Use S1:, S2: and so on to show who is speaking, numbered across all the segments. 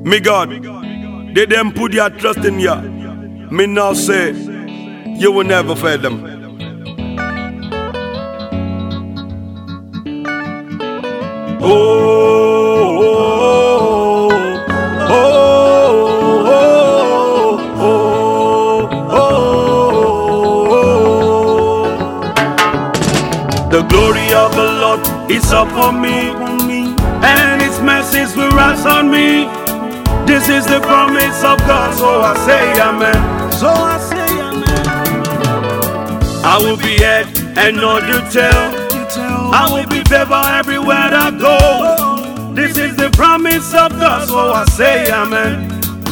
S1: Me God, they them put their trust in ya. Me now say, you will never fail them. Oh, oh, oh, oh, oh, oh. The glory of the Lord is upon me, and His mercies will rise on me. This is the promise of God, so I say amen. So I say amen. I will be head and not the tail. I will be favored everywhere I go. This is the promise of God, so I say amen.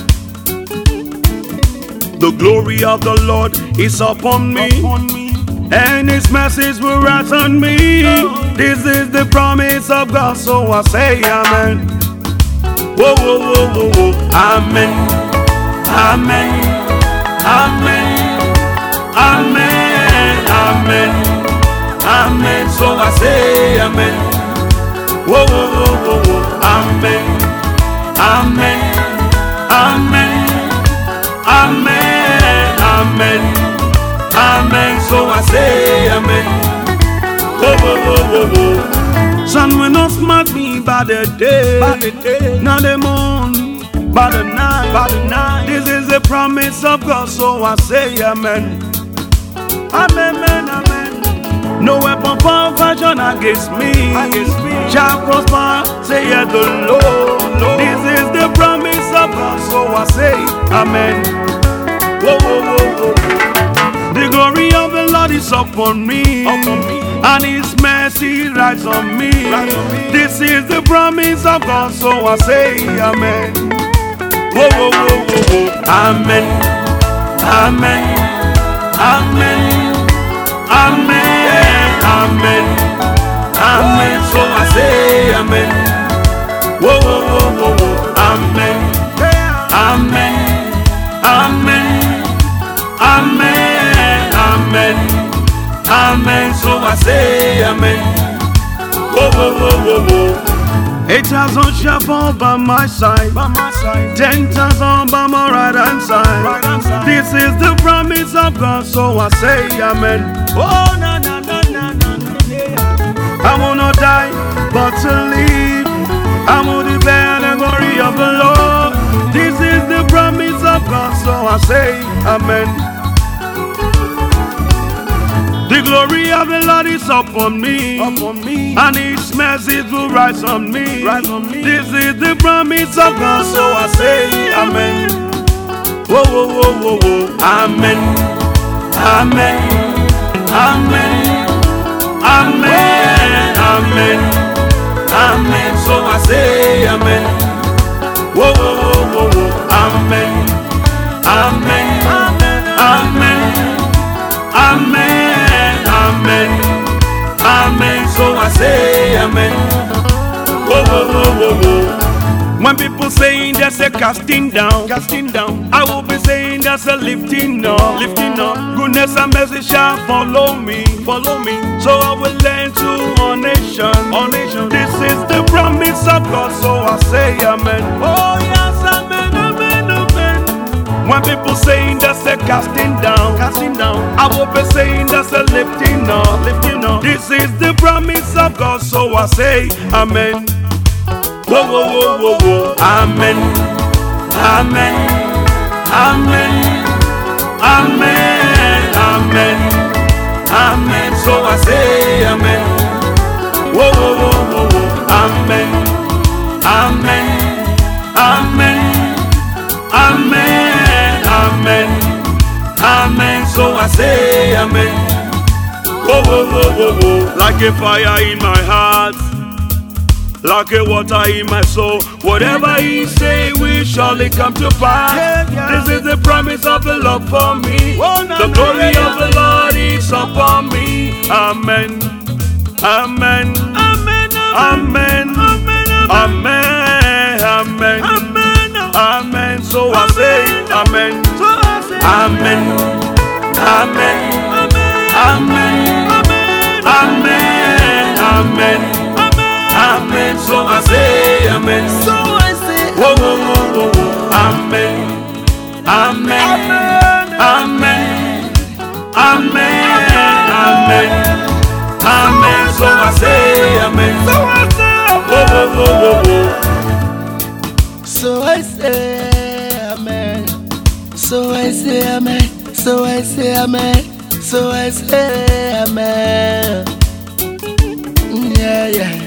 S1: The glory of the Lord is upon me, and His mercies will rise on me. This is the promise of God, so I say amen. Whoa, whoa, whoa, whoa, whoa. Amen, amen, amen, amen, amen, amen. So I say amen. Whoa, whoa, whoa, whoa, whoa. Amen, amen, amen, amen, amen, amen. So I say amen. Whoa, whoa, whoa, whoa, whoa. Sun will not smite me by the day, not the moon, by the night, This is the promise of God, so I say amen. Amen, amen, amen. No weapon formed fashioned against me shall prosper, say yeah, the Lord. This is the promise of God, so I say amen. Whoa, whoa, whoa, whoa, whoa. The glory of the Lord is upon me, and His mercy rides on me. This is the promise of God, so I say amen. Whoa, whoa, whoa, whoa, whoa. Amen, amen, amen, amen, amen, amen. So I say amen. Whoa, whoa, whoa, whoa, whoa. Amen, amen, amen, amen, amen, amen. So I say amen. Whoa, whoa, whoa, whoa, whoa. 8,000 shall fall by my side, 10,000 by my right hand side. This is the promise of God, so I say amen. Oh, na na na na na na. I will not die, but to live. I will declare the glory of the Lord. This is the promise of God, so I say amen. The glory of the Lord is upon me, and His mercies will rise on me. This is the promise of God, so I say amen. Whoa, whoa, whoa, whoa, whoa. Amen, amen, amen, amen, amen, amen. So I say amen. Whoa, whoa, whoa, whoa, whoa. Amen, amen, amen, amen. Amen, amen, so I say amen. Whoa, whoa, whoa, whoa, whoa. When people saying there's a casting down, I will be saying there's a lifting up. Goodness and mercy shall follow me. So I will lend to all nation. This is the promise of God, so I say amen. Oh yes, amen, amen, amen. When people saying there's a casting down, I will be saying there's a lifting up. This is the promise of God, so I say amen. Whoa, whoa, whoa, whoa, whoa. Amen, amen, amen, amen, amen, amen. So I say amen. Whoa, whoa, whoa, whoa, whoa. Amen, amen, amen, amen, amen, amen. So I say amen. Whoa, whoa, whoa, whoa, whoa. Like a fire in my heart, like a water in my soul. Whatever He say will surely come to pass. This is the promise of the Lord for me. The glory of the Lord is upon me. Amen, amen, amen, amen, amen, amen, amen. So I say amen. Amen, amen, amen, amen, amen, amen. So I say amen.
S2: So I say
S1: Oh, oh, oh, oh. Amen. Amen. Amen. Amen. Amen. Amen. So I say amen. So I say oh, oh, oh, oh.
S2: So I say amen. So I say amen. So I say amen. So I say amen. Yeah, yeah.